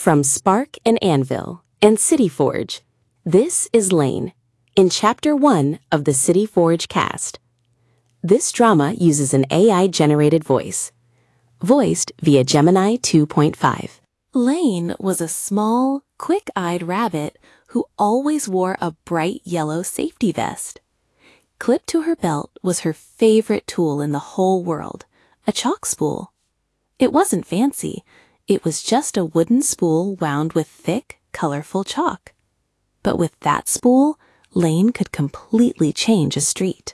From Spark and Anvil and City Forge, this is Lane, in Chapter 1 of the City Forge cast. This drama uses an AI-generated voice, voiced via Gemini 2.5. Lane was a small, quick-eyed rabbit who always wore a bright yellow safety vest. Clipped to her belt was her favorite tool in the whole world, a chalk spool. It wasn't fancy. It was just a wooden spool wound with thick, colorful chalk. But with that spool, Lane could completely change a street.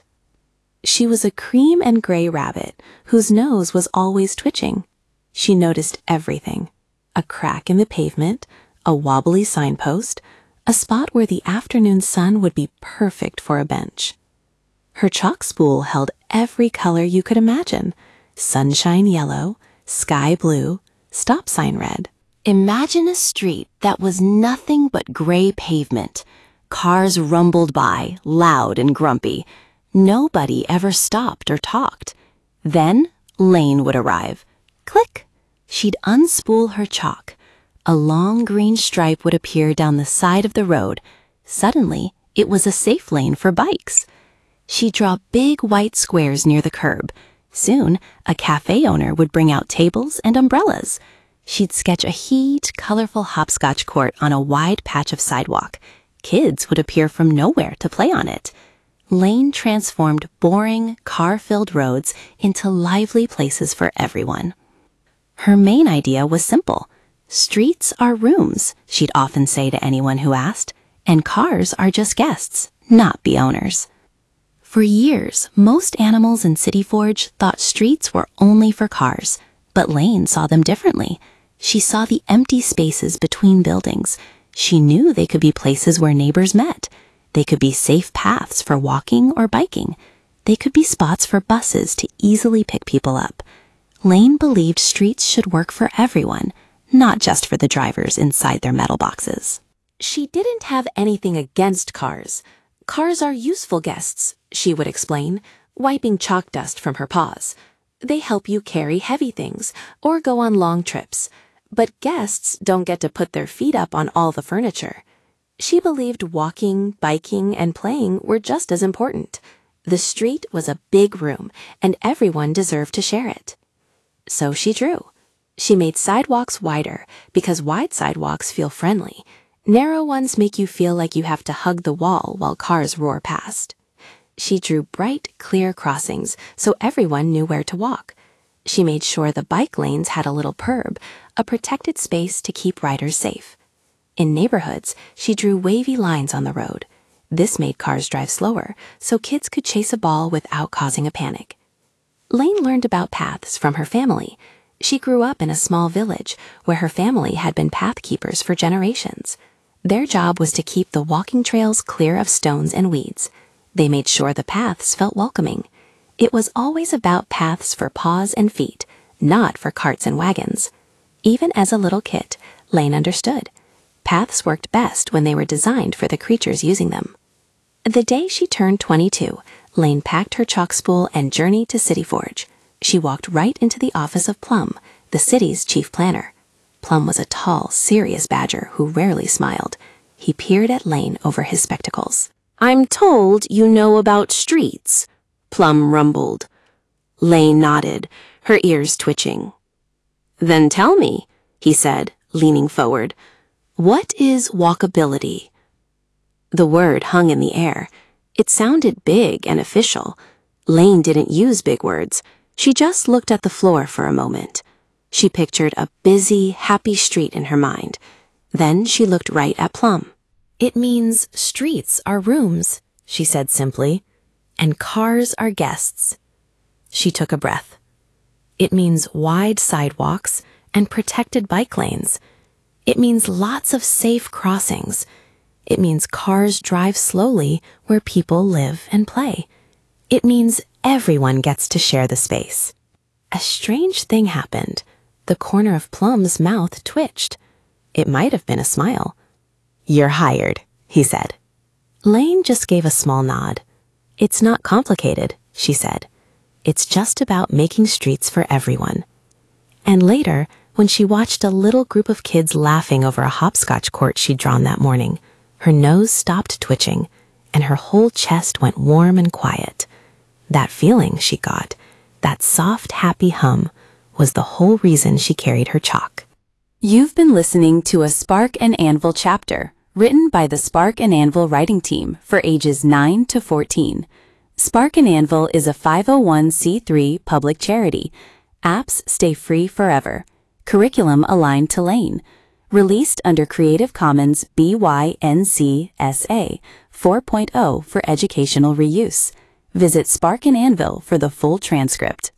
She was a cream and gray rabbit whose nose was always twitching. She noticed everything: a crack in the pavement, a wobbly signpost, a spot where the afternoon sun would be perfect for a bench. Her chalk spool held every color you could imagine: sunshine yellow, sky blue, stop sign red. Imagine a street that was nothing but gray pavement. Cars rumbled by, loud and grumpy. Nobody ever stopped or talked. Then Lane would arrive. Click! She'd unspool her chalk. A long green stripe would appear down the side of the road. Suddenly, it was a safe lane for bikes. She'd draw big white squares near the curb. Soon, a cafe owner would bring out tables and umbrellas. She'd sketch a huge, colorful hopscotch court on a wide patch of sidewalk. Kids would appear from nowhere to play on it. Lane transformed boring, car-filled roads into lively places for everyone. Her main idea was simple. Streets are rooms, she'd often say to anyone who asked, and cars are just guests, not the owners. For years, most animals in City Forge thought streets were only for cars, but Lane saw them differently. She saw the empty spaces between buildings. She knew they could be places where neighbors met. They could be safe paths for walking or biking. They could be spots for buses to easily pick people up. Lane believed streets should work for everyone, not just for the drivers inside their metal boxes. She didn't have anything against cars. Cars are useful guests, she would explain, wiping chalk dust from her paws. They help you carry heavy things or go on long trips. But guests don't get to put their feet up on all the furniture. She believed walking, biking, and playing were just as important. The street was a big room, and everyone deserved to share it. So she drew. She made sidewalks wider, because wide sidewalks feel friendly. Narrow ones make you feel like you have to hug the wall while cars roar past. She drew bright, clear crossings so everyone knew where to walk. She made sure the bike lanes had a little curb, a protected space to keep riders safe. In neighborhoods, she drew wavy lines on the road. This made cars drive slower, so kids could chase a ball without causing a panic. Lane learned about paths from her family. She grew up in a small village where her family had been path keepers for generations. Their job was to keep the walking trails clear of stones and weeds. They made sure the paths felt welcoming. It was always about paths for paws and feet, not for carts and wagons. Even as a little kid, Lane understood. Paths worked best when they were designed for the creatures using them. The day she turned 22, Lane packed her chalk spool and journeyed to City Forge. She walked right into the office of Plum, the city's chief planner. Plum was a tall, serious badger who rarely smiled. He peered at Lane over his spectacles. "I'm told you know about streets," Plum rumbled. Lane nodded, her ears twitching. "Then tell me," he said, leaning forward, "what is walkability?" The word hung in the air. It sounded big and official. Lane didn't use big words. She just looked at the floor for a moment. She pictured a busy, happy street in her mind. Then she looked right at Plum. "It means streets are rooms," she said simply, "and cars are guests." She took a breath. "It means wide sidewalks and protected bike lanes. It means lots of safe crossings. It means cars drive slowly where people live and play. It means everyone gets to share the space." A strange thing happened. The corner of Plum's mouth twitched. It might have been a smile. "You're hired," he said. Lane just gave a small nod. "It's not complicated," she said. "It's just about making streets for everyone." And later, When she watched a little group of kids laughing over a hopscotch court she'd drawn that morning, her nose stopped twitching, and her whole chest went warm and quiet. That feeling she got, that soft, happy hum, was the whole reason she carried her chalk. You've been listening to a Spark and Anvil chapter, written by the Spark and Anvil writing team for ages 9 to 14. Spark and Anvil is a 501c3 public charity. Apps stay free forever. Curriculum aligned to Lane. Released under Creative Commons BY-NC-SA 4.0 for educational reuse. Visit Spark and Anvil for the full transcript.